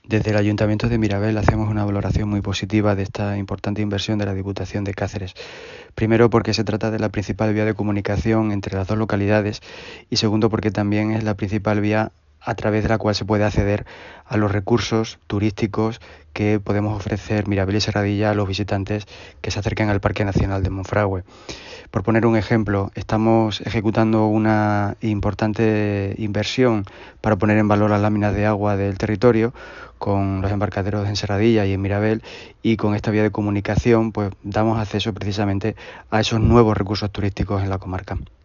Desde el Ayuntamiento de Mirabel hacemos una valoración muy positiva de esta importante inversión de la Diputación de Cáceres. Primero, porque se trata de la principal vía de comunicación entre las dos localidades, y segundo, porque también es la principal vía a través de la cual se puede acceder a los recursos turísticos que podemos ofrecer Mirabel y Serradilla a los visitantes que se acerquen al Parque Nacional de Monfragüe. Por poner un ejemplo, estamos ejecutando una importante inversión para poner en valor las láminas de agua del territorio con los embarcaderos en Serradilla y en Mirabel, y con esta vía de comunicación pues damos acceso precisamente a esos nuevos recursos turísticos en la comarca.